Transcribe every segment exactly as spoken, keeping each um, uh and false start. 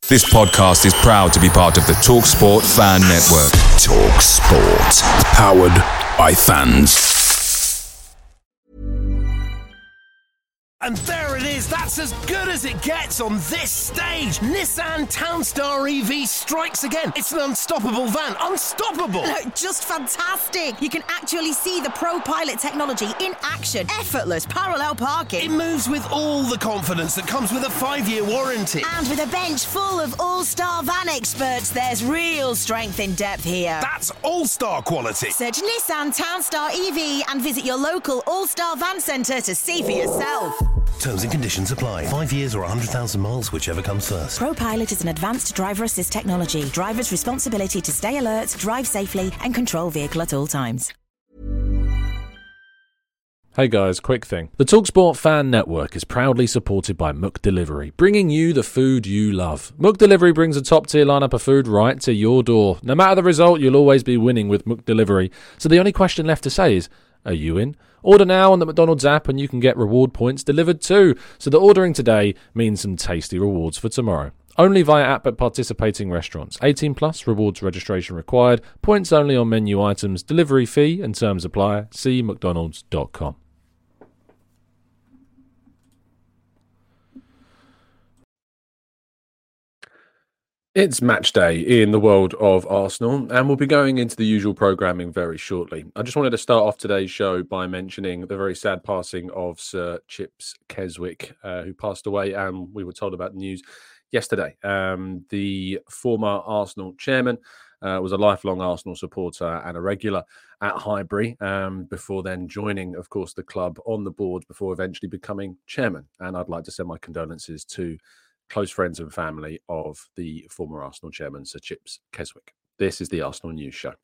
This podcast is proud to be part of the TalkSport Fan Network. TalkSport. Powered by fans. And there it is, that's as good as it gets on this stage. Nissan Townstar E V strikes again. It's an unstoppable van, unstoppable. Look, just fantastic. You can actually see the ProPilot technology in action. Effortless parallel parking. It moves with all the confidence that comes with a five-year warranty. And with a bench full of all-star van experts, there's real strength in depth here. That's all-star quality. Search Nissan Townstar E V and visit your local all-star van centre to see for yourself. Terms and conditions apply. Five years or one hundred thousand miles, whichever comes first. ProPilot is an advanced driver assist technology. Driver's responsibility to stay alert, drive safely, and control vehicle at all times. Hey guys, quick thing. The TalkSport Fan Network is proudly supported by McDelivery, bringing you the food you love. McDelivery brings a top-tier lineup of food right to your door. No matter the result, you'll always be winning with McDelivery. So the only question left to say is, are you in? Order now on the McDonald's app and you can get reward points delivered too. So the ordering today means some tasty rewards for tomorrow. Only via app at participating restaurants. eighteen plus, rewards registration required. Points only on menu items. Delivery fee and terms apply. See mcdonalds dot com. It's match day in the world of Arsenal, and we'll be going into the usual programming very shortly. I just wanted to start off today's show by mentioning the very sad passing of Sir Chips Keswick, uh, who passed away, and we were told about the news yesterday. Um, the former Arsenal chairman uh, was a lifelong Arsenal supporter and a regular at Highbury, um, before then joining, of course, the club on the board before eventually becoming chairman. And I'd like to send my condolences to close friends and family of the former Arsenal chairman, Sir Chips Keswick. This is the Arsenal News Show.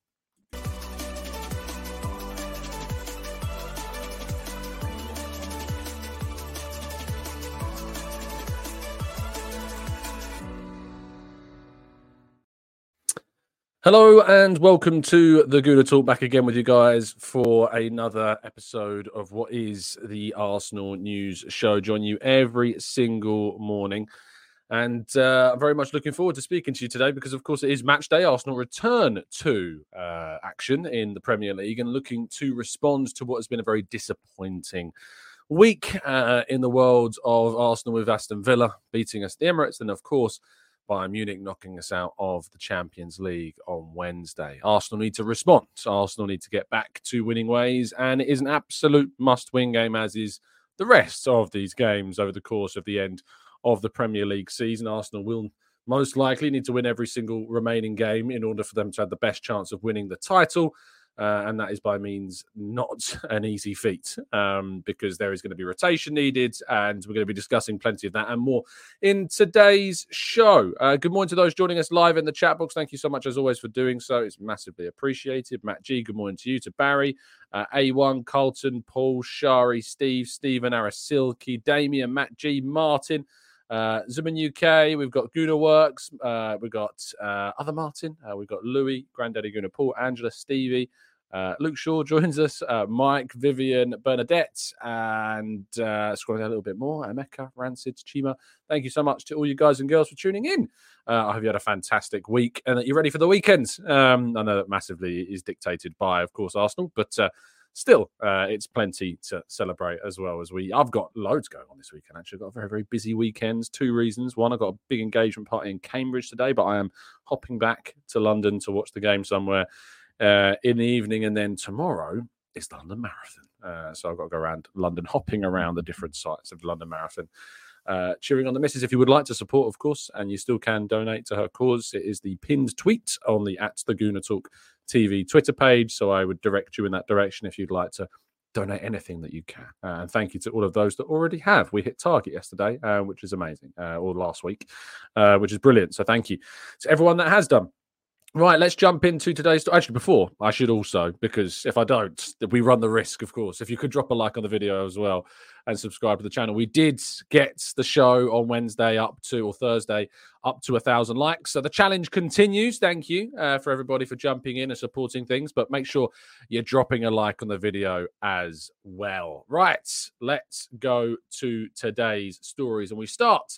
Hello and welcome to the Gooner Talk, back again with you guys for another episode of what is the Arsenal News Show. Join you every single morning. And uh, I'm very much looking forward to speaking to you today because, of course, it is match day. Arsenal return to uh, action in the Premier League and looking to respond to what has been a very disappointing week uh, in the world of Arsenal, with Aston Villa beating us at the Emirates and, of course, Bayern Munich knocking us out of the Champions League on Wednesday. Arsenal need to respond. Arsenal need to get back to winning ways, and it is an absolute must-win game, as is the rest of these games over the course of the end of the Premier League season. Arsenal will most likely need to win every single remaining game in order for them to have the best chance of winning the title. Uh, and that is by means not an easy feat, um, because there is going to be rotation needed, and we're going to be discussing plenty of that and more in today's show. Uh, good morning to those joining us live in the chat box. Thank you so much, as always, for doing so. It's massively appreciated. Matt G, good morning to you. To Barry, uh, A one, Carlton, Paul, Shari, Steve, Stephen, Arasilki, Damien, Matt G, Martin, Uh, Zuman U K, we've got Guna Works, uh, we've got uh, Other Martin, uh, we've got Louis, Granddaddy Guna, Paul, Angela, Stevie, uh, Luke Shaw joins us, uh, Mike, Vivian, Bernadette, and uh, scrolling down a little bit more, Emeka, Rancid, Chima. Thank you so much to all you guys and girls for tuning in. Uh, I hope you had a fantastic week and that you're ready for the weekend. Um, I know that massively is dictated by, of course, Arsenal, but uh, Still, uh, it's plenty to celebrate as well as we. I've got loads going on this weekend, actually. I've got a very, very busy weekend. Two reasons. One, I've got a big engagement party in Cambridge today, but I am hopping back to London to watch the game somewhere uh, in the evening. And then tomorrow is the London Marathon. Uh, so I've got to go around London, hopping around the different sites of the London Marathon. Uh, cheering on the missus. If you would like to support, of course, and you still can donate to her cause, it is the pinned tweet on the at the Gooner Talk T V Twitter page. So I would direct you in that direction if you'd like to donate anything that you can. Uh, and thank you to all of those that already have. We hit target yesterday, uh, which is amazing, uh, or last week, uh, which is brilliant. So thank you to everyone that has done. Right, let's jump into today's... Actually, before, I should also, because if I don't, we run the risk, of course. If you could drop a like on the video as well and subscribe to the channel. We did get the show on Wednesday up to, or Thursday, up to a thousand likes. So the challenge continues. Thank you uh, for everybody for jumping in and supporting things. But make sure you're dropping a like on the video as well. Right, let's go to today's stories. And we start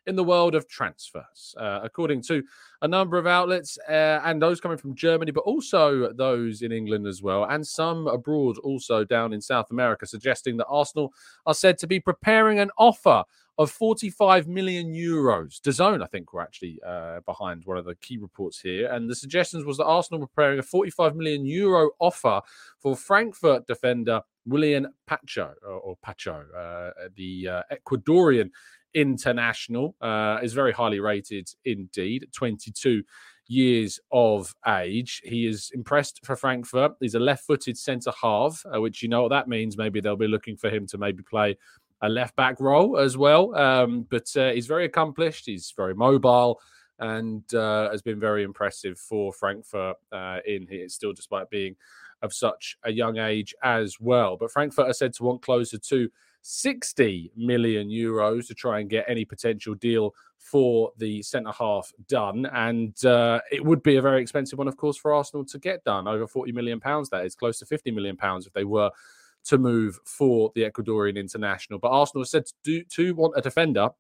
in the world of transfers. Uh, according to a number of outlets, uh, and those coming from Germany, but also those in England as well, and some abroad also down in South America, suggesting that Arsenal are said to be preparing an offer of forty-five million euros. DAZN, I think, were actually uh, behind one of the key reports here. And the suggestions was that Arsenal were preparing a forty-five million euro offer for Frankfurt defender Willian Pacho, or, or Pacho, uh, the uh, Ecuadorian international, uh, is very highly rated indeed, twenty-two years of age. He is impressed for Frankfurt. He's a left-footed centre-half, uh, which you know what that means. Maybe they'll be looking for him to maybe play a left-back role as well. Um, but uh, he's very accomplished. He's very mobile and uh, has been very impressive for Frankfurt uh, in here, still despite being of such a young age as well. But Frankfurt are said to want closer to sixty million euros to try and get any potential deal for the centre-half done. And uh, it would be a very expensive one, of course, for Arsenal to get done. Over forty million pounds, that is close to fifty million pounds if they were to move for the Ecuadorian international. But Arsenal said to, do, to want a defender.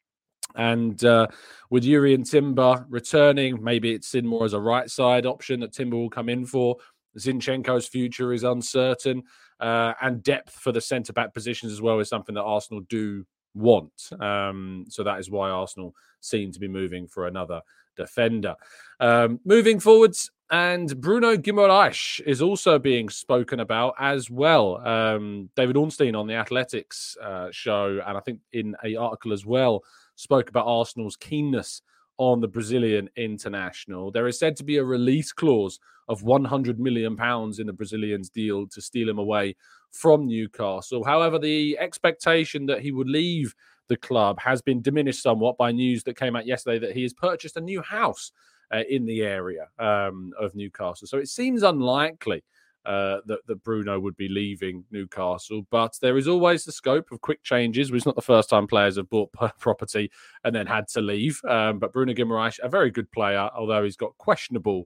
And uh, with Jurrien Timber returning, maybe it's in more as a right side option that Timber will come in for. Zinchenko's future is uncertain. Uh, and depth for the centre-back positions as well is something that Arsenal do want. Um, so that is why Arsenal seem to be moving for another defender. Um, moving forwards, and Bruno Guimaraes is also being spoken about as well. Um, David Ornstein on the Athletics uh, show, and I think in an article as well, spoke about Arsenal's keenness on the Brazilian international. There is said to be a release clause of one hundred million pounds in the Brazilian's deal to steal him away from Newcastle. However, the expectation that he would leave the club has been diminished somewhat by news that came out yesterday that he has purchased a new house uh, in the area um, of Newcastle. So it seems unlikely uh, that, that Bruno would be leaving Newcastle, but there is always the scope of quick changes. It's not the first time players have bought property and then had to leave. Um, but Bruno Guimaraes, a very good player, although he's got questionable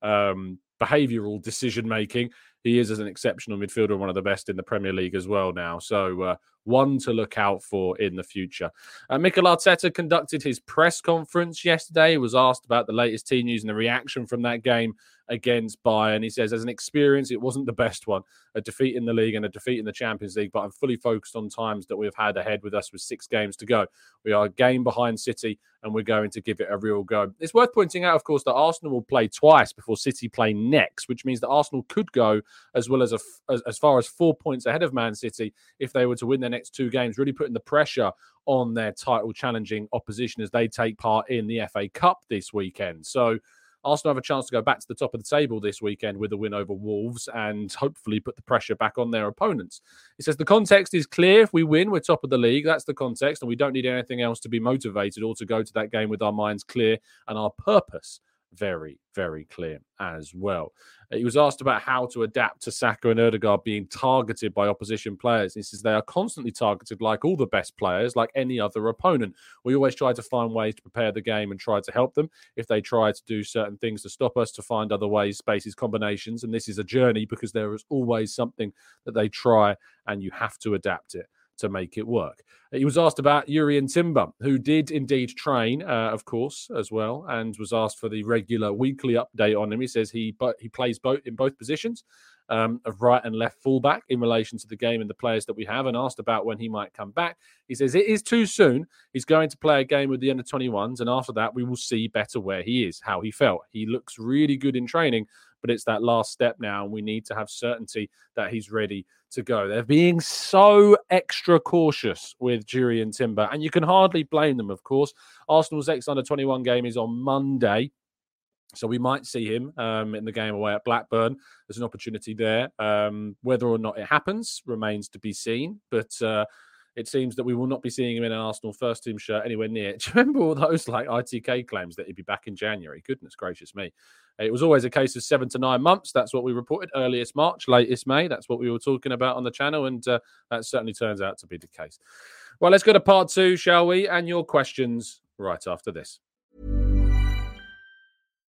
um, behavioural decision-making. He is as an exceptional midfielder, one of the best in the Premier League as well now. So uh, one to look out for in the future. Uh, Mikel Arteta conducted his press conference yesterday. He was asked about the latest team news and the reaction from that game against Bayern. He says, as an experience, it wasn't the best one, a defeat in the league and a defeat in the Champions League, but I'm fully focused on times that we've had ahead with us with six games to go. We are a game behind City and we're going to give it a real go. It's worth pointing out, of course, that Arsenal will play twice before City play next, which means that Arsenal could go as well as a, as, as far as four points ahead of Man City if they were to win their next two games, really putting the pressure on their title challenging opposition as they take part in the F A Cup this weekend. So Arsenal have a chance to go back to the top of the table this weekend with a win over Wolves and hopefully put the pressure back on their opponents. It says the context is clear. If we win, we're top of the league. That's the context, and we don't need anything else to be motivated or to go to that game with our minds clear and our purpose very, very clear as well. He was asked about how to adapt to Saka and Ødegaard being targeted by opposition players. He says they are constantly targeted like all the best players, like any other opponent. We always try to find ways to prepare the game and try to help them. If they try to do certain things to stop us, to find other ways, spaces, combinations. And this is a journey because there is always something that they try and you have to adapt it to make it work. He was asked about Jurrien Timber, who did indeed train, uh, of course, as well, and was asked for the regular weekly update on him. He says he but he plays both in both positions um, of right and left fullback in relation to the game and the players that we have, and asked about when he might come back. He says it is too soon. He's going to play a game with the under twenty-ones, and after that, we will see better where he is, how he felt. He looks really good in training, but it's that last step now, and we need to have certainty that he's ready to go. They're being so extra cautious with Jurrien Timber, and you can hardly blame them, of course. Arsenal's ex under twenty-one game is on Monday, so we might see him um, in the game away at Blackburn. There's an opportunity there. Um, whether or not it happens remains to be seen, but uh, it seems that we will not be seeing him in an Arsenal first-team shirt anywhere near. Do you remember all those like I T K claims that he'd be back in January? Goodness gracious me. It was always a case of seven to nine months. That's what we reported. Earliest March, latest May. That's what we were talking about on the channel, and uh, that certainly turns out to be the case. Well, let's go to part two, shall we? And your questions right after this.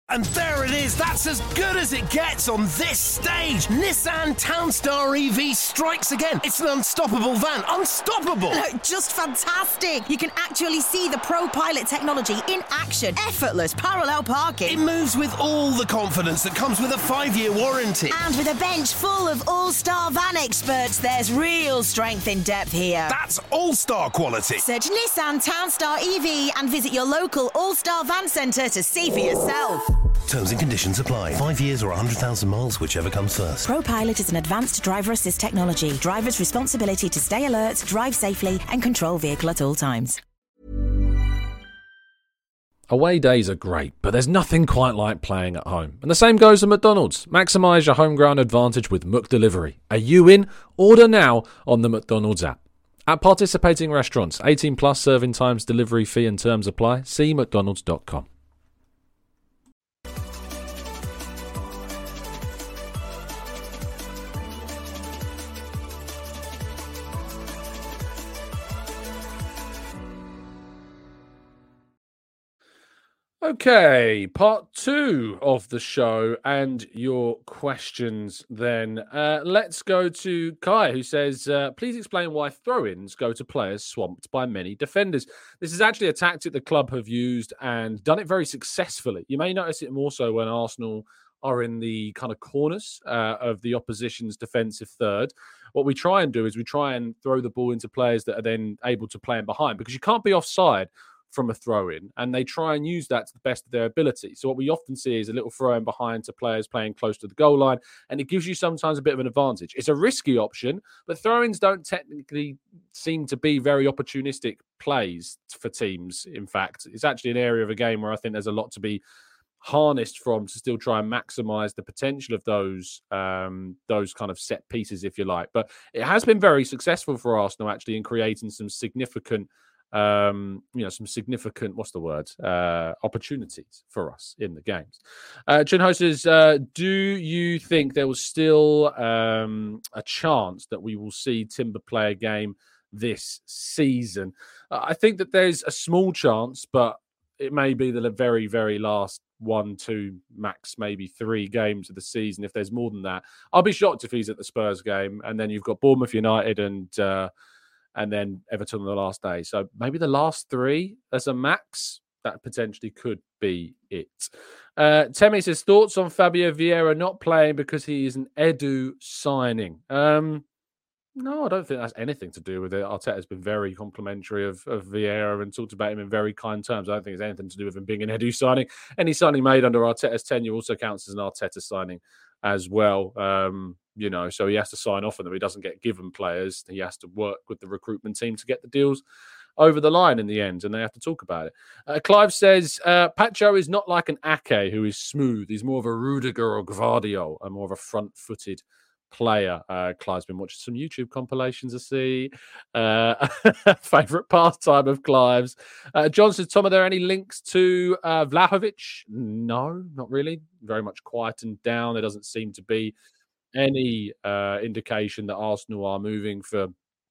And there it is. That's as good as it gets on this stage. Nissan Townstar E V strikes again. It's an unstoppable van. Unstoppable. No, just fantastic. You can actually see the ProPilot technology in action. Effortless parallel parking. It moves with all the confidence that comes with a five-year warranty. And with a bench full of all-star van experts, there's real strength in depth here. That's all-star quality. Search Nissan Townstar E V and visit your local all-star van centre to see for yourself. Terms and conditions apply. Five years or one hundred thousand miles, whichever comes first. ProPilot is an advanced driver assist technology. Driver's responsibility to stay alert, drive safely, and control vehicle at all times. Away days are great, but there's nothing quite like playing at home. And the same goes for McDonald's. Maximise your home ground advantage with McDelivery. Are you in? Order now on the McDonald's app. At participating restaurants, eighteen plus serving times, delivery fee and terms apply. See mcdonalds dot com. Okay, part two of the show and your questions then. Uh, let's go to Kai, who says, uh, please explain why throw-ins go to players swamped by many defenders. This is actually a tactic the club have used and done it very successfully. You may notice it more so when Arsenal are in the kind of corners uh, of the opposition's defensive third. What we try and do is we try and throw the ball into players that are then able to play in behind, because you can't be offside from a throw-in, and they try and use that to the best of their ability. So what we often see is a little throw-in behind to players playing close to the goal line, and it gives you sometimes a bit of an advantage. It's a risky option, but throw-ins don't technically seem to be very opportunistic plays for teams. In fact, it's actually an area of a game where I think there's a lot to be harnessed from to still try and maximize the potential of those um, those kind of set pieces, if you like. But it has been very successful for Arsenal, actually, in creating some significant Um, you know, some significant, what's the word, uh, opportunities for us in the games. Uh, Junho says, uh, do you think there was still um, a chance that we will see Timber play a game this season? Uh, I think that there's a small chance, but it may be the very, very last one, two, max maybe three games of the season. If there's more than that, I'll be shocked if he's at the Spurs game. And then you've got Bournemouth United and uh, and then Everton on the last day. So maybe the last three as a max, that potentially could be it. Uh, Temi says, thoughts on Fabio Vieira not playing because he is an Edu signing? Um, no, I don't think that's anything to do with it. Arteta's been very complimentary of, of Vieira and talked about him in very kind terms. I don't think it's anything to do with him being an Edu signing. Any signing made under Arteta's tenure also counts as an Arteta signing as well. Um, You know, so he has to sign off on them. He doesn't get given players. He has to work with the recruitment team to get the deals over the line in the end, and they have to talk about it. Uh, Clive says, uh, Pacho is not like an Ake who is smooth. He's more of a Rudiger or Gvardiol, and more of a front-footed player. Uh, Clive's been watching some YouTube compilations, I see. Uh, favourite pastime of Clive's. Uh, John says, Tom, are there any links to uh, Vlahovic? No, not really. Very much quietened down. There doesn't seem to be any uh, indication that Arsenal are moving for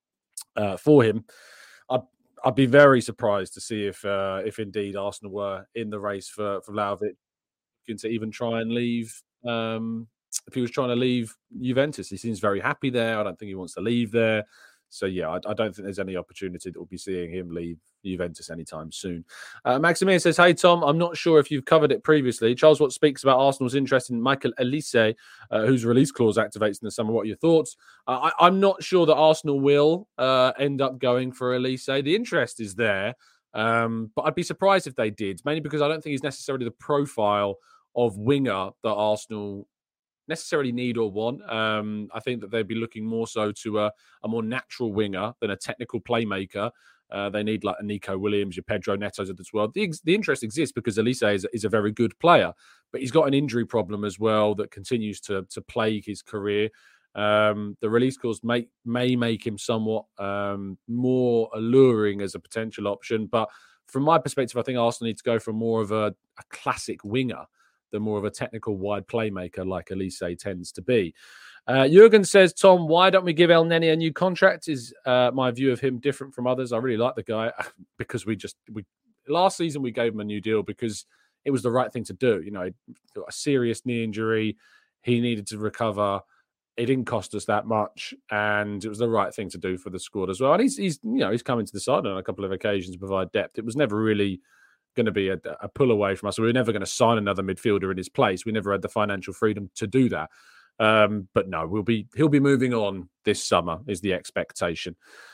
uh, for him. I'd, I'd be very surprised to see if uh, if indeed Arsenal were in the race for, for Vlahovic to even try and leave. Um, if he was trying to leave Juventus, he seems very happy there. I don't think he wants to leave there. So, yeah, I, I don't think there's any opportunity that we'll be seeing him leave Juventus anytime soon. Uh, Maximilian says, hey, Tom, I'm not sure if you've covered it previously. Charles Watt speaks about Arsenal's interest in Michael Elise, uh, whose release clause activates in the summer. What are your thoughts? Uh, I, I'm not sure that Arsenal will uh, end up going for Elise. The interest is there, um, but I'd be surprised if they did, mainly because I don't think he's necessarily the profile of winger that Arsenal necessarily need or want. Um, I think that they'd be looking more so to a, a more natural winger than a technical playmaker. Uh, they need like a Nico Williams, your Pedro Netos of this world. The, the interest exists because Elise is, is a very good player, but he's got an injury problem as well that continues to, to plague his career. Um, the release clause may, may make him somewhat um, more alluring as a potential option. But from my perspective, I think Arsenal need to go for more of a, a classic winger than more of a technical wide playmaker like Elise tends to be. Uh, Jurgen says, Tom, why don't we give El Neni a new contract? Is uh, my view of him different from others? I really like the guy because we just, we last season we gave him a new deal because it was the right thing to do. You know, he got a serious knee injury. He needed to recover. It didn't cost us that much, and it was the right thing to do for the squad as well. And he's, he's you know, he's come into the side on a couple of occasions to provide depth. It was never really going to be a, a pull away from us. We were never going to sign another midfielder in his place. We never had the financial freedom to do that. Um, but no, we'll be he'll be moving on this summer is the expectation.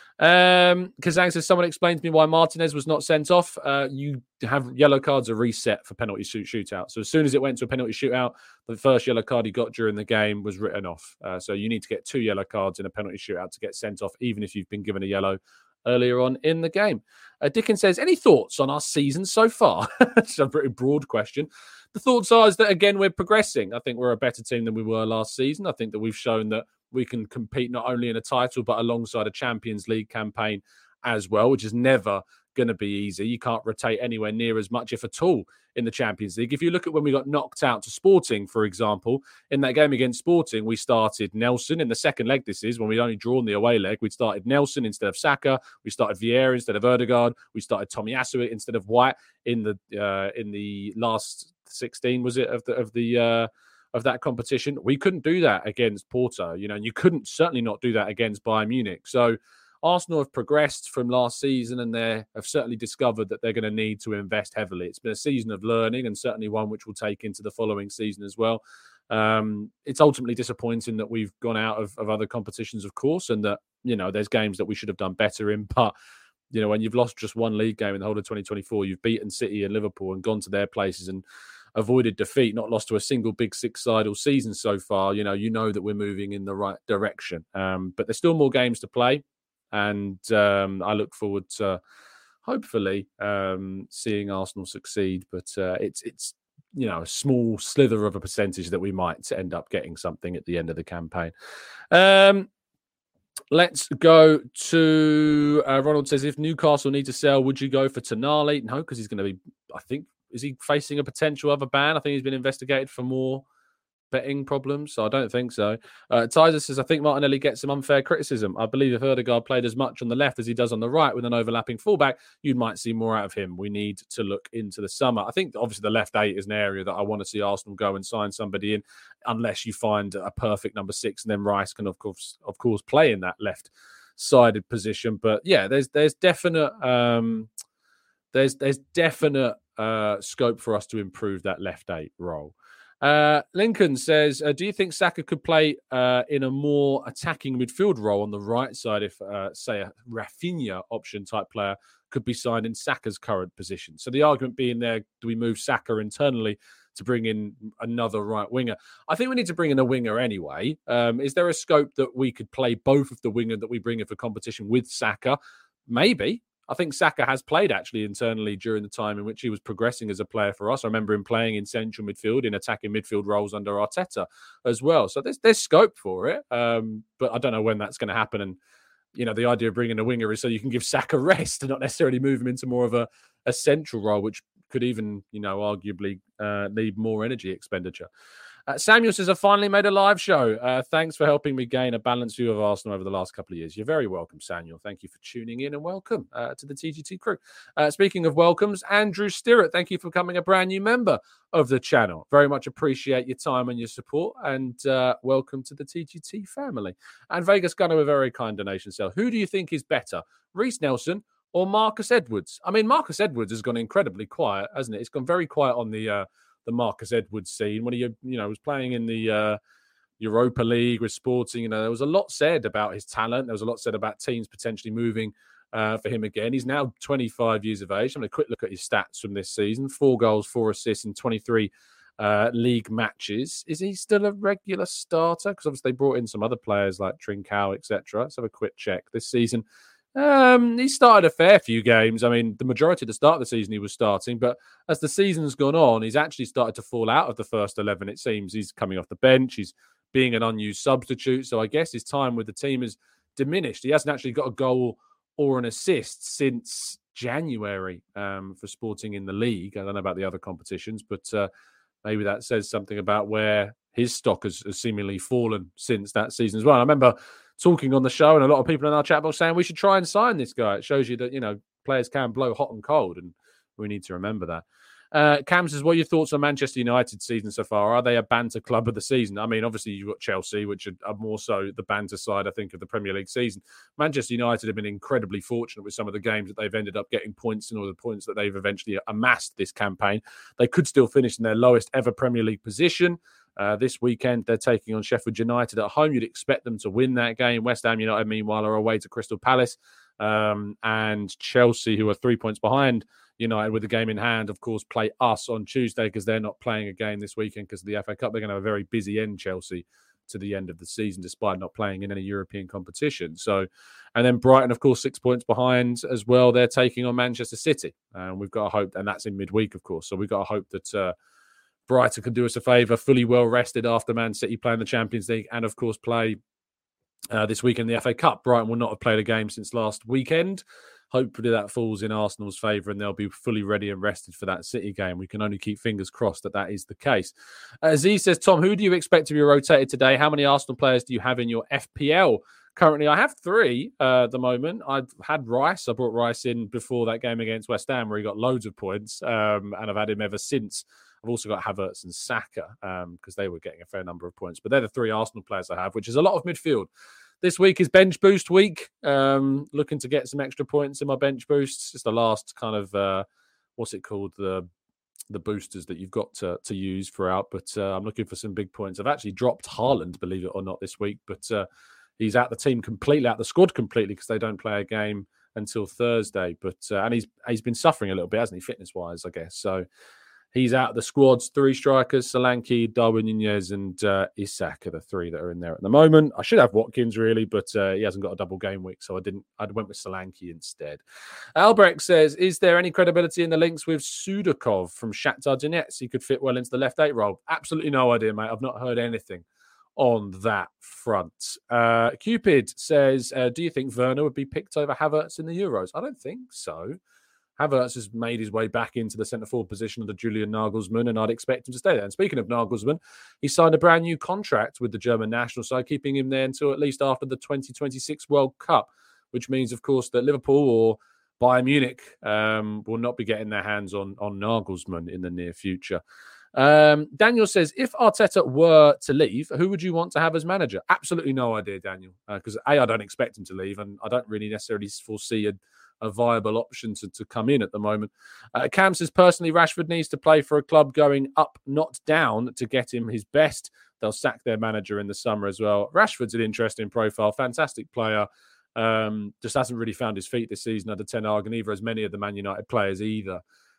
Um, Kazang says, someone explained to me why Martinez was not sent off. Uh, you have yellow cards are reset for penalty shoot shootout. So as soon as it went to a penalty shootout, the first yellow card he got during the game was written off. Uh, so you need to get two yellow cards in a penalty shootout to get sent off, even if you've been given a yellow earlier on in the game. Uh, Dickens says, any thoughts on our season so far? It's a pretty broad question. The thoughts are is that, again, we're progressing. I think we're a better team than we were last season. I think that we've shown that we can compete not only in a title, but alongside a Champions League campaign as well, which is never going to be easy. You can't rotate anywhere near as much, if at all, in the Champions League. If you look at when we got knocked out to Sporting, for example, in that game against Sporting, we started Nelson in the second leg. This is when we'd only drawn the away leg. We started Nelson instead of Saka. We started Vieira instead of Ødegaard. We started Tomiyasu instead of White in the uh, in the last sixteen, was it, of the of the uh, of that competition. We couldn't do that against Porto, you know, and you couldn't certainly not do that against Bayern Munich. So Arsenal have progressed from last season, and they have certainly discovered that they're going to need to invest heavily. It's been a season of learning, and certainly one which will take into the following season as well. Um, it's ultimately disappointing that we've gone out of, of other competitions, of course, and that, you know, there's games that we should have done better in. But, you know, when you've lost just one league game in the whole of twenty twenty-four, you've beaten City and Liverpool and gone to their places and avoided defeat, not lost to a single Big Six side all season so far, you know, you know that we're moving in the right direction. Um, but there's still more games to play. And um, I look forward to hopefully um, seeing Arsenal succeed. But uh, it's, it's you know, a small slither of a percentage that we might end up getting something at the end of the campaign. Um, let's go to uh, Ronald says, if Newcastle need to sell, would you go for Tonali? No, because he's going to be, I think, is he facing a potential other ban? I think he's been investigated for more betting problems, so I don't think so. Uh, Tyser says, I think Martinelli gets some unfair criticism. I believe if Ødegaard played as much on the left as he does on the right with an overlapping fullback, you might see more out of him. We need to look into the summer. I think obviously the left eight is an area that I want to see Arsenal go and sign somebody in, unless you find a perfect number six, and then Rice can of course, of course, play in that left-sided position. But yeah, there's there's definite um, there's there's definite uh, scope for us to improve that left eight role. Uh, Lincoln says, uh, do you think Saka could play uh, in a more attacking midfield role on the right side if, uh, say, a Rafinha option type player could be signed in Saka's current position? So the argument being there, do we move Saka internally to bring in another right winger? I think we need to bring in a winger anyway. Um, is there a scope that we could play both of the winger that we bring in for competition with Saka? Maybe. I think Saka has played actually internally during the time in which he was progressing as a player for us. I remember him playing in central midfield, in attacking midfield roles under Arteta as well. So there's there's scope for it, um, but I don't know when that's going to happen. And, you know, the idea of bringing a winger is so you can give Saka rest and not necessarily move him into more of a, a central role, which could even, you know, arguably uh, need more energy expenditure. Uh, Samuel says, I finally made a live show. Uh, thanks for helping me gain a balanced view of Arsenal over the last couple of years. You're very welcome, Samuel. Thank you for tuning in, and welcome uh, to the T G T crew. Uh, speaking of welcomes, Andrew Stirrett, thank you for becoming a brand new member of the channel. Very much appreciate your time and your support, and uh, welcome to the T G T family. And Vegas Gunner, a very kind donation sale. Who do you think is better, Reece Nelson or Marcus Edwards? I mean, Marcus Edwards has gone incredibly quiet, hasn't it? It's gone very quiet on the... Uh, the Marcus Edwards scene when he, you know, was playing in the uh, Europa League with Sporting. You know, there was a lot said about his talent. There was a lot said about teams potentially moving uh, for him again. He's now twenty-five years of age. I'm going to quick look at his stats from this season: four goals, four assists in twenty-three uh, league matches. Is he still a regular starter? Because obviously they brought in some other players like Trincao, et cetera. Let's have a quick check this season. Um, he started a fair few games. I mean, the majority of the start of the season he was starting, but as the season's gone on, he's actually started to fall out of the first eleven. It seems he's coming off the bench. He's being an unused substitute. So I guess his time with the team has diminished. He hasn't actually got a goal or an assist since January um, for Sporting in the league. I don't know about the other competitions, but uh, maybe that says something about where his stock has, has seemingly fallen since that season as well. I remember talking on the show, and a lot of people in our chat box saying we should try and sign this guy. It shows you that, you know, players can blow hot and cold, and we need to remember that. Uh, Cam says, what are your thoughts on Manchester United season so far? Are they a banter club of the season? I mean, obviously you've got Chelsea, which are, are more so the banter side, I think, of the Premier League season. Manchester United have been incredibly fortunate with some of the games that they've ended up getting points in, or the points that they've eventually amassed this campaign. They could still finish in their lowest ever Premier League position. Uh, this weekend, they're taking on Sheffield United at home. You'd expect them to win that game. West Ham United, meanwhile, are away to Crystal Palace. Um, and Chelsea, who are three points behind United with the game in hand, of course, play us on Tuesday because they're not playing a game this weekend because of the F A Cup. They're going to have a very busy end, Chelsea, to the end of the season, despite not playing in any European competition. So, and then Brighton, of course, six points behind as well. They're taking on Manchester City. And we've got to hope, and that's in midweek, of course. So we've got to hope that uh, Brighton can do us a favour, fully well rested after Man City playing the Champions League and, of course, play uh, this weekend the F A Cup. Brighton will not have played a game since last weekend. Hopefully that falls in Arsenal's favour and they'll be fully ready and rested for that City game. We can only keep fingers crossed that that is the case. Uh, Z says, Tom, who do you expect to be rotated today? How many Arsenal players do you have in your F P L? Currently, I have three uh, at the moment. I've had Rice. I brought Rice in before that game against West Ham where he got loads of points, um, and I've had him ever since. I've also got Havertz and Saka because um, they were getting a fair number of points. But they're the three Arsenal players I have, which is a lot of midfield. This week is bench boost week. Um, looking to get some extra points in my bench boosts. It's the last kind of, uh, what's it called? The the boosters that you've got to, to use throughout. But uh, I'm looking for some big points. I've actually dropped Haaland, believe it or not, this week. But uh, he's out the team completely, out the squad completely because they don't play a game until Thursday. But uh, and he's he's been suffering a little bit, hasn't he, fitness-wise, I guess. So he's out of the squads. Three strikers, Solanke, Darwin Nunez, and uh, Isak are the three that are in there at the moment. I should have Watkins, really, but uh, he hasn't got a double game week, so I didn't. I went with Solanke instead. Albrecht says, is there any credibility in the links with Sudakov from Shakhtar Donetsk? He could fit well into the left eight role. Absolutely no idea, mate. I've not heard anything on that front. Uh, Cupid says, uh, do you think Werner would be picked over Havertz in the Euros? I don't think so. Havertz has made his way back into the centre-forward position of the Julian Nagelsmann, and I'd expect him to stay there. And speaking of Nagelsmann, he signed a brand new contract with the German national side, keeping him there until at least after the twenty twenty-six World Cup, which means, of course, that Liverpool or Bayern Munich um, will not be getting their hands on, on Nagelsmann in the near future. Um, Daniel says, if Arteta were to leave, who would you want to have as manager? Absolutely no idea, Daniel, because uh, A, I don't expect him to leave, and I don't really necessarily foresee a a viable option to, to come in at the moment. Uh, Cam says, personally, Rashford needs to play for a club going up, not down, to get him his best. They'll sack their manager in the summer as well. Rashford's an interesting profile, fantastic player. Um, just hasn't really found his feet this season under Ten Hag, and neither as many of the Man United players either.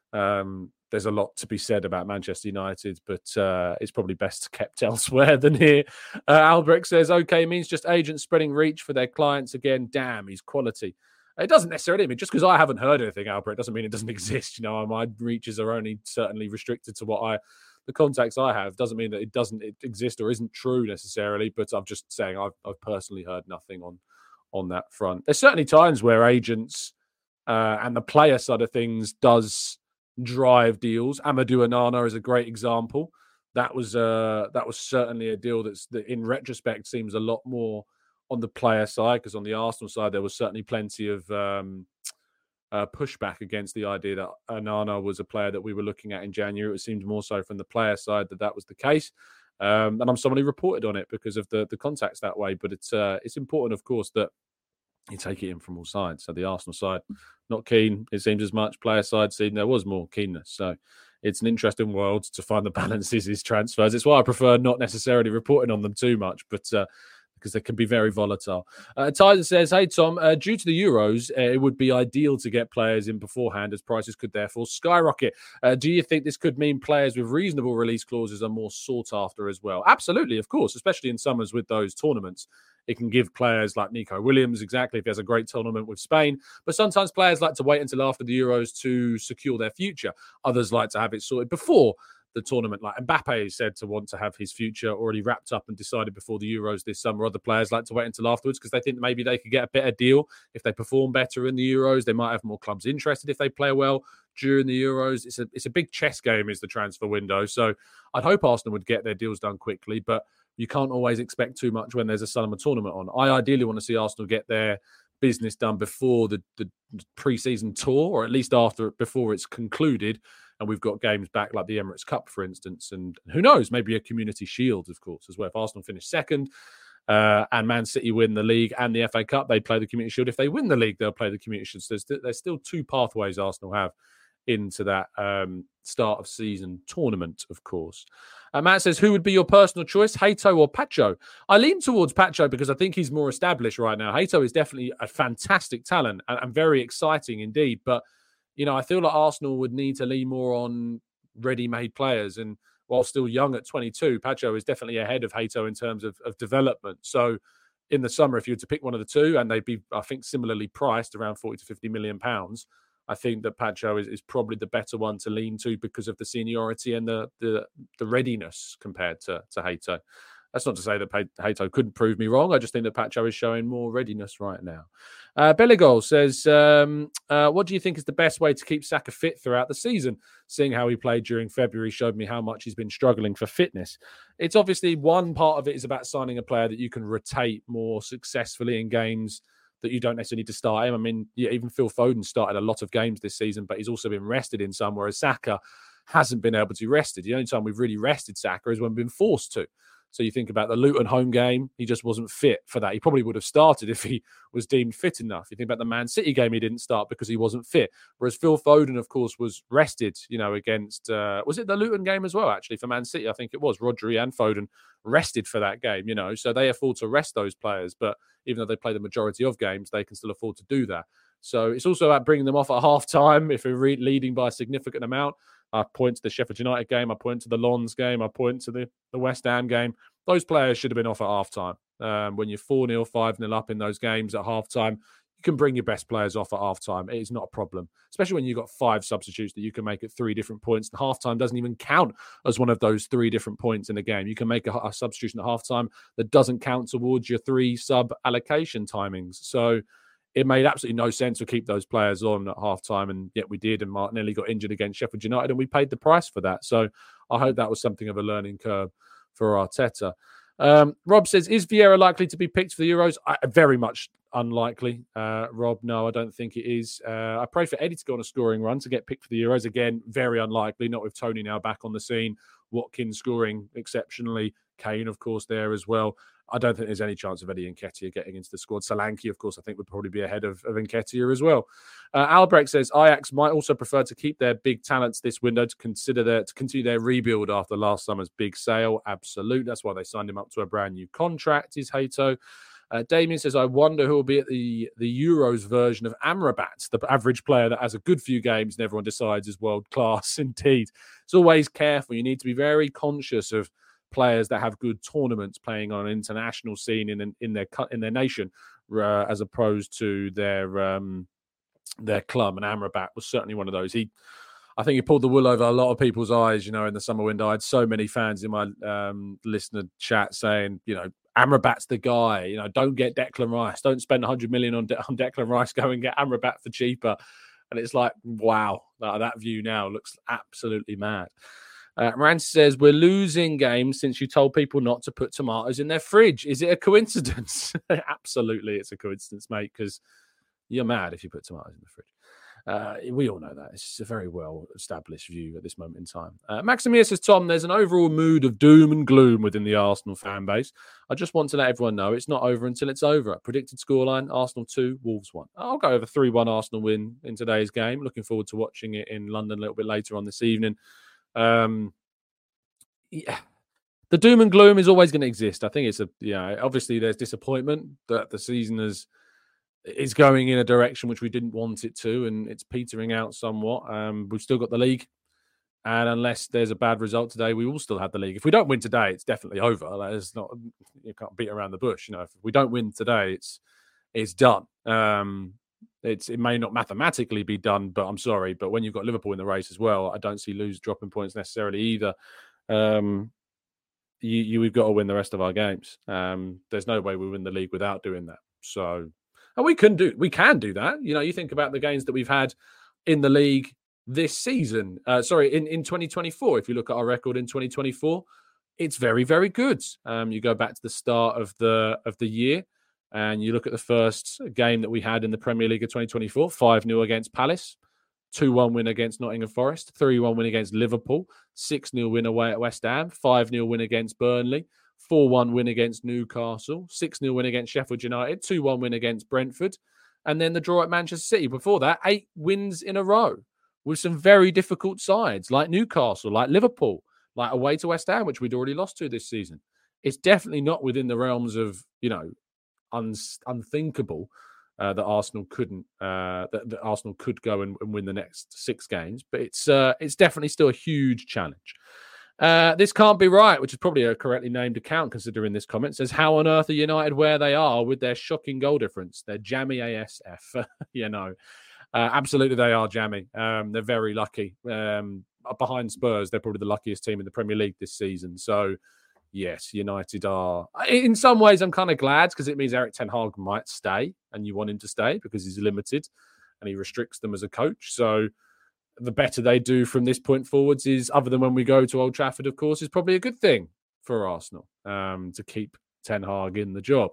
Um, there's a lot to be said about Manchester United, but uh, it's probably best kept elsewhere than here. Uh, Albrecht says, okay, means just agents spreading reach for their clients again. Damn, he's quality. It doesn't necessarily mean, just because I haven't heard anything, Albert, doesn't mean it doesn't exist. You know, my reaches are only certainly restricted to what I, the contacts I have. Doesn't mean that it doesn't exist or isn't true necessarily, but I'm just saying I've, I've personally heard nothing on, on that front. There's certainly times where agents uh, and the player side of things does drive deals. Amadou Onana is a great example. That was uh, that was certainly a deal that's that in retrospect seems a lot more on the player side, because on the Arsenal side, there was certainly plenty of um, uh, pushback against the idea that Onana was a player that we were looking at in January. It seemed more so from the player side that that was the case. Um, and I'm someone who reported on it because of the, the contacts that way. But it's uh, it's important, of course, that you take it in from all sides. So the Arsenal side, not keen, it seems as much. Player side, seemed there was more keenness. So it's an interesting world to find the balances is transfers. It's why I prefer not necessarily reporting on them too much, but uh, because they can be very volatile. Uh, Tyson says, hey, Tom, uh, due to the Euros, uh, it would be ideal to get players in beforehand as prices could therefore skyrocket. Uh, do you think this could mean players with reasonable release clauses are more sought after as well? Absolutely, of course, especially in summers with those tournaments. It can give players like Nico Williams, exactly, if he has a great tournament with Spain. But sometimes players like to wait until after the Euros to secure their future. Others like to have it sorted before the tournament. Like Mbappe is said to want to have his future already wrapped up and decided before the Euros this summer. Other players like to wait until afterwards because they think maybe they could get a better deal if they perform better in the Euros. They might have more clubs interested if they play well during the Euros. It's a it's a big chess game, is the transfer window. So I'd hope Arsenal would get their deals done quickly, but you can't always expect too much when there's a summer tournament on. I ideally want to see Arsenal get their business done before the, the pre-season tour, or at least after before it's concluded, and we've got games back like the Emirates Cup, for instance, and who knows, maybe a Community Shield, of course, as well. If Arsenal finish second uh, and Man City win the league and the F A Cup, they play the Community Shield. If they win the league, they'll play the Community Shield. So there's, there's still two pathways Arsenal have into that um, start of season tournament, of course. Uh, Matt says, who would be your personal choice, Hato or Pacho? I lean towards Pacho because I think he's more established right now. Hato is definitely a fantastic talent and, and very exciting indeed. But, you know, I feel like Arsenal would need to lean more on ready-made players. And while still young at twenty-two, Pacho is definitely ahead of Hato in terms of, of development. So in the summer, if you were to pick one of the two, and they'd be, I think, similarly priced around forty to fifty million pounds, I think that Pacho is, is probably the better one to lean to because of the seniority and the the, the readiness compared to, to Hato. That's not to say that Hato couldn't prove me wrong. I just think that Pacho is showing more readiness right now. Uh, Belligol says, um, uh, what do you think is the best way to keep Saka fit throughout the season? Seeing how he played during February showed me how much he's been struggling for fitness. It's obviously one part of it is about signing a player that you can rotate more successfully in games that you don't necessarily need to start him. I mean, yeah, even Phil Foden started a lot of games this season, but he's also been rested in some, whereas Saka hasn't been able to be rested. The only time we've really rested Saka is when we've been forced to. So you think about the Luton home game, he just wasn't fit for that. He probably would have started if he was deemed fit enough. You think about the Man City game, he didn't start because he wasn't fit. Whereas Phil Foden, of course, was rested, you know, against, uh, was it the Luton game as well, actually, for Man City? I think it was. Rodri and Foden rested for that game, you know, so they afford to rest those players. But even though they play the majority of games, they can still afford to do that. So it's also about bringing them off at half time if we're re- leading by a significant amount. I point to the Sheffield United game. I point to the Lons game. I point to the, the West Ham game. Those players should have been off at half time. Um, when you're four nil, five nil up in those games at half time, you can bring your best players off at half time. It is not a problem, especially when you've got five substitutes that you can make at three different points. And half time doesn't even count as one of those three different points in a game. You can make a, a substitution at half time that doesn't count towards your three sub allocation timings. So it made absolutely no sense to keep those players on at half time, and yet we did. And Martinelli got injured against Sheffield United, and we paid the price for that. So I hope that was something of a learning curve for Arteta. Um, Rob says, is Vieira likely to be picked for the Euros? I, very much unlikely. Uh, Rob, no, I don't think it is. Uh, I pray for Eddie to go on a scoring run to get picked for the Euros. Again, very unlikely, not with Tony now back on the scene. Watkins scoring exceptionally. Kane, of course, there as well. I don't think there's any chance of Eddie Nketiah getting into the squad. Solanke, of course, I think would probably be ahead of, of Nketiah as well. Uh, Albrecht says Ajax might also prefer to keep their big talents this window to consider their to continue their rebuild after last summer's big sale. Absolutely. That's why they signed him up to a brand new contract, is Hato. Uh, Damien says, I wonder who will be at the, the Euros version of Amrabat, the average player that has a good few games and everyone decides is world class. Indeed. It's always careful. You need to be very conscious of players that have good tournaments playing on an international scene in in their in their nation, uh, as opposed to their um, their club. And Amrabat was certainly one of those. He, I think, he pulled the wool over a lot of people's eyes. You know, in the summer window, I had so many fans in my um, listener chat saying, you know, Amrabat's the guy. You know, don't get Declan Rice. Don't spend one hundred million on, De- on Declan Rice. Go and get Amrabat for cheaper. And it's like, wow, that, that view now looks absolutely mad. Uh, Rand says, we're losing games since you told people not to put tomatoes in their fridge. Is it a coincidence? Absolutely, it's a coincidence, mate, because you're mad if you put tomatoes in the fridge. Uh, we all know that. It's a very well-established view at this moment in time. Uh, Maximia says, Tom, there's an overall mood of doom and gloom within the Arsenal fan base. I just want to let everyone know it's not over until it's over. Predicted scoreline, Arsenal two, Wolves one. I'll go over three one Arsenal win in today's game. Looking forward to watching it in London a little bit later on this evening. Um, yeah, the doom and gloom is always going to exist. I think it's a, you know, obviously there's disappointment that the season is is going in a direction which we didn't want it to, and it's petering out somewhat. Um, we've still got the league, and unless there's a bad result today, we will still have the league. If we don't win today, it's definitely over. That is not, you can't beat around the bush. You know, if we don't win today, it's it's done. Um, It's, it may not mathematically be done, but I'm sorry. But when you've got Liverpool in the race as well, I don't see lose dropping points necessarily either. Um, you, you, we've got to win the rest of our games. Um, there's no way we win the league without doing that. So, and we can do, we can do that. You know, you think about the games that we've had in the league this season. Uh, sorry, in, in twenty twenty-four. If you look at our record in twenty twenty-four, it's very, very good. Um, you go back to the start of the of the year. And you look at the first game that we had in the Premier League of twenty twenty-four, five nil against Palace. two one win against Nottingham Forest, three one win against Liverpool, six nil win away at West Ham, five nil win against Burnley, four one win against Newcastle, six nil win against Sheffield United, two one win against Brentford, and then the draw at Manchester City. Before that, eight wins in a row with some very difficult sides like Newcastle, like Liverpool, like away to West Ham, which we'd already lost to this season. It's definitely not within the realms of, you know, un- unthinkable uh, that Arsenal couldn't, uh, that, that Arsenal could go and, and win the next six games. But it's uh, it's definitely still a huge challenge. Uh, this can't be right, which is probably a correctly named account considering this comment. It says, how on earth are United where they are with their shocking goal difference? They're jammy A S F, you know. Uh, absolutely, they are jammy. Um, they're very lucky. Um, behind Spurs, they're probably the luckiest team in the Premier League this season. So, yes, United are. In some ways, I'm kind of glad because it means Erik ten Hag might stay, and you want him to stay because he's limited and he restricts them as a coach. So, the better they do from this point forwards is, other than when we go to Old Trafford, of course, is probably a good thing for Arsenal um, to keep Ten Hag in the job.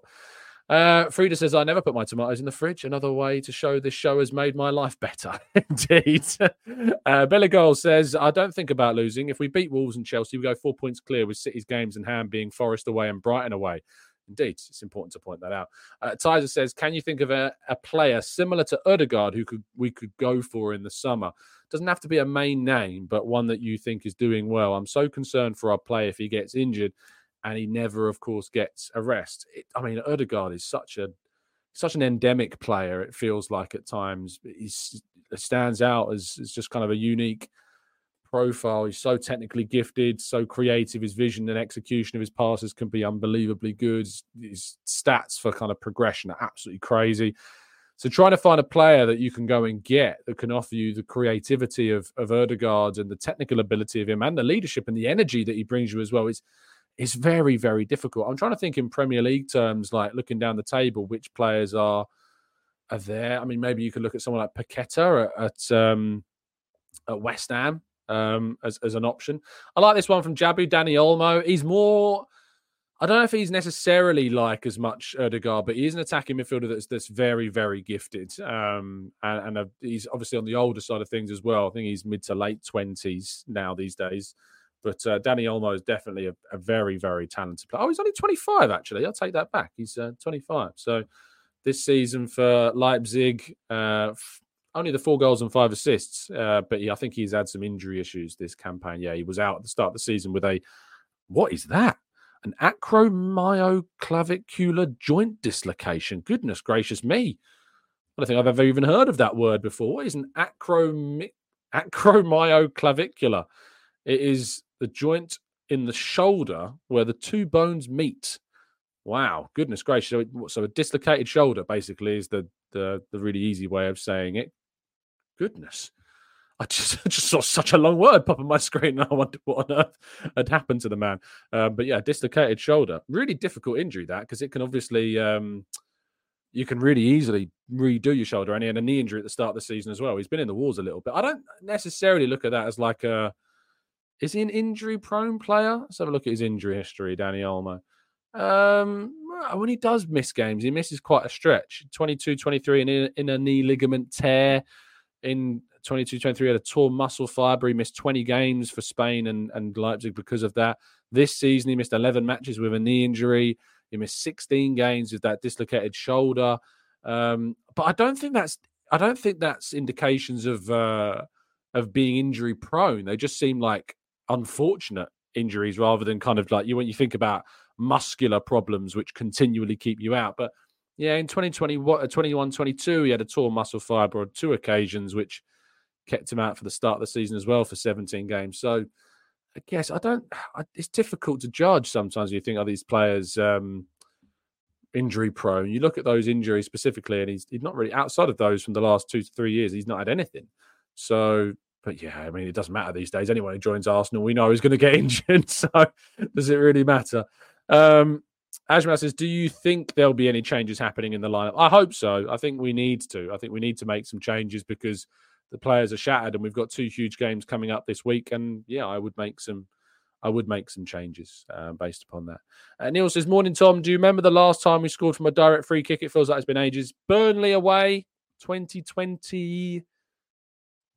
Uh, Frida says, I never put my tomatoes in the fridge. Another way to show this show has made my life better. Indeed. uh, Bellegal says, I don't think about losing. If we beat Wolves and Chelsea, we go four points clear with City's games in hand being Forest away and Brighton away. Indeed, it's important to point that out. Uh, Tyser says, can you think of a, a player similar to Ødegaard who could we could go for in the summer? Doesn't have to be a main name, but one that you think is doing well. I'm so concerned for our player if he gets injured and he never, of course, gets a rest. It, I mean, Ødegaard is such a such an endemic player, it feels like at times. He stands out as, as just kind of a unique profile. He's so technically gifted, so creative. His vision and execution of his passes can be unbelievably good. His stats for kind of progression are absolutely crazy. So trying to find a player that you can go and get that can offer you the creativity of, of Ødegaard and the technical ability of him and the leadership and the energy that he brings you as well is, is very, very difficult. I'm trying to think in Premier League terms, like looking down the table, which players are, are there. I mean, maybe you could look at someone like Paqueta at, at, um, at West Ham. Um, as, as an option. I like this one from Jabu, Dani Olmo. He's more, I don't know if he's necessarily like as much Ødegaard, but he is an attacking midfielder that's that's very, very gifted. Um, and and a, he's obviously on the older side of things as well. I think he's mid to late twenties now these days. But uh, Dani Olmo is definitely a, a very, very talented player. Oh, he's only twenty-five, actually. I'll take that back. He's uh, twenty-five. So this season for Leipzig, uh, only the four goals and five assists, uh, but he, I think he's had some injury issues this campaign. Yeah, he was out at the start of the season with a, what is that? An acromyoclavicular joint dislocation. Goodness gracious me. I don't think I've ever even heard of that word before. What is an acromy- acromyoclavicular? It is the joint in the shoulder where the two bones meet. Wow, goodness gracious. So, so a dislocated shoulder basically is the, the, the really easy way of saying it. Goodness. I just, I just saw such a long word pop on my screen and I wondered what on earth had happened to the man. Um, but yeah, dislocated shoulder. Really difficult injury that, because it can obviously, um, you can really easily redo your shoulder. And he had a knee injury at the start of the season as well. He's been in the wars a little bit. I don't necessarily look at that as like a, is he an injury-prone player? Let's have a look at his injury history, Dani Olmo. Um, when he does miss games, he misses quite a stretch. twenty-two twenty-three in, in a knee ligament tear. In twenty-two twenty-three, had a torn muscle fibre. He missed twenty games for Spain and, and Leipzig because of that. This season, he missed eleven matches with a knee injury. He missed sixteen games with that dislocated shoulder. Um, but I don't think that's I don't think that's indications of uh, of being injury prone. They just seem like unfortunate injuries rather than kind of like you when you think about muscular problems which continually keep you out. But yeah, in twenty twenty, twenty-one twenty-two, he had a torn muscle fibre on two occasions, which kept him out for the start of the season as well for seventeen games. So I guess I don't, it's difficult to judge sometimes. You think, are these players um, injury prone? You look at those injuries specifically, and he's, he's not really, outside of those from the last two to three years, he's not had anything. So, but yeah, I mean, it doesn't matter these days. Anyone who joins Arsenal, we know he's going to get injured. So does it really matter? Um, Ajmal says, do you think there'll be any changes happening in the lineup? I hope so. I think we need to. I think we need to make some changes because the players are shattered and we've got two huge games coming up this week. And yeah, I would make some I would make some changes uh, based upon that. Uh, Neil says, morning, Tom. Do you remember the last time we scored from a direct free kick? It feels like it's been ages. Burnley away, twenty twenty-one.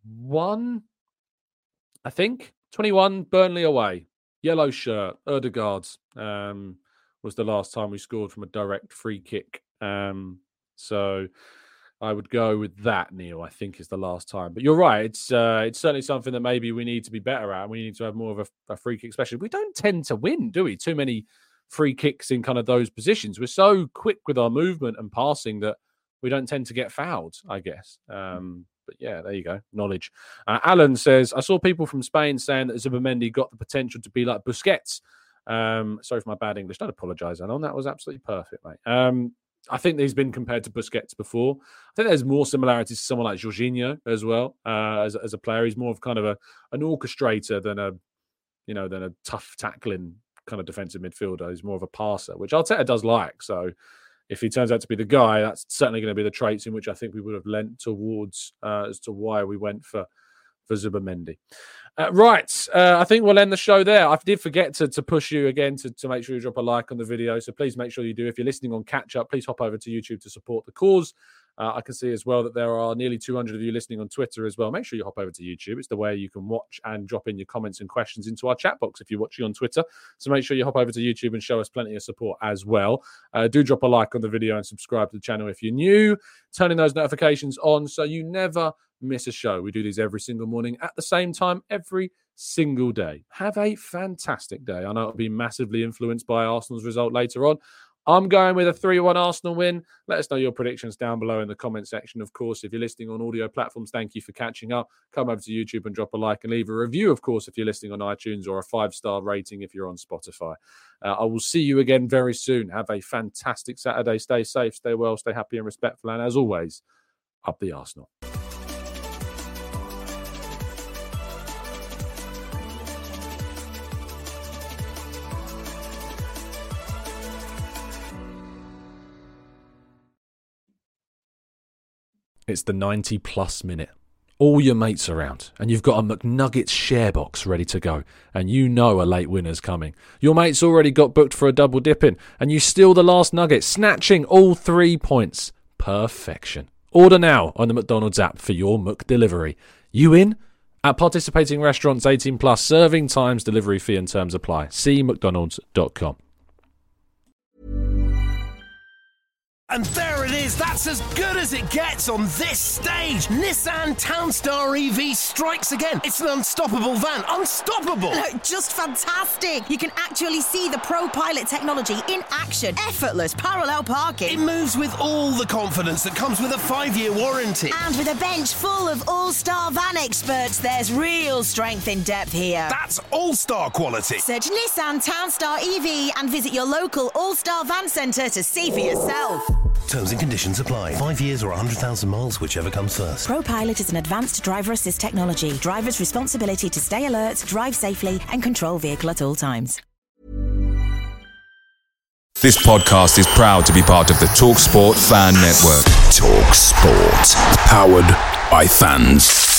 twenty-one, I think. twenty-one, Burnley away. Yellow shirt, Ødegaard um, was the last time we scored from a direct free kick. Um, so I would go with that, Neil, I think is the last time. But you're right. It's uh, it's certainly something that maybe we need to be better at. We need to have more of a, a free kick, especially. We don't tend to win, do we? Too many free kicks in kind of those positions. We're so quick with our movement and passing that we don't tend to get fouled, I guess. Um, but yeah, there you go. Knowledge. Uh, Alan says, I saw people from Spain saying that Zubimendi got the potential to be like Busquets. Um, sorry for my bad English. Don't apologise, Alan. That was absolutely perfect, mate. Um, I think he's been compared to Busquets before. I think there's more similarities to someone like Jorginho as well uh, as, as a player. He's more of kind of a an orchestrator than a, you know, than a tough tackling kind of defensive midfielder. He's more of a passer, which Arteta does like. So if he turns out to be the guy, that's certainly going to be the traits in which I think we would have lent towards uh, as to why we went for for Zubimendi. Uh, right, uh, I think we'll end the show there. I did forget to, to push you again to, to make sure you drop a like on the video, so please make sure you do. If you're listening on catch-up, please hop over to YouTube to support the cause. Uh, I can see as well that there are nearly two hundred of you listening on Twitter as well. Make sure you hop over to YouTube. It's the way you can watch and drop in your comments and questions into our chat box if you're watching on Twitter. So make sure you hop over to YouTube and show us plenty of support as well. Uh, do drop a like on the video and subscribe to the channel if you're new. Turning those notifications on so you never miss a show. We do these every single morning at the same time every single day. Have a fantastic day. I know it'll be massively influenced by Arsenal's result later on. I'm going with a three one Arsenal win. Let us know your predictions down below in the comment section. Of course, if you're listening on audio platforms, thank you for catching up. Come over to YouTube and drop a like and leave a review, of course, if you're listening on iTunes, or a five-star rating if you're on Spotify. Uh, I will see you again very soon. Have a fantastic Saturday. Stay safe, stay well, stay happy and respectful. And as always, up the Arsenal. It's the ninety plus minute. All your mates around, and you've got a McNuggets share box ready to go, and you know a late winner's coming. Your mate's already got booked for a double dipping, and you steal the last nugget, snatching all three points. Perfection. Order now on the McDonald's app for your McDelivery. You in? At participating restaurants, eighteen plus, serving times, delivery fee and terms apply. See mcdonalds dot com. And there it is, that's as good as it gets on this stage. Nissan Townstar E V strikes again. It's an unstoppable van, unstoppable. Look, just fantastic. You can actually see the Pro Pilot technology in action. Effortless parallel parking. It moves with all the confidence that comes with a five-year warranty. And with a bench full of all-star van experts, there's real strength in depth here. That's all-star quality. Search Nissan Townstar E V and visit your local all-star van centre to see for yourself. Terms and conditions apply. Five years or one hundred thousand miles, whichever comes first. ProPilot is an advanced driver assist technology. Driver's responsibility to stay alert, drive safely, and control vehicle at all times. This podcast is proud to be part of the TalkSport Fan Network. TalkSport. Powered by fans.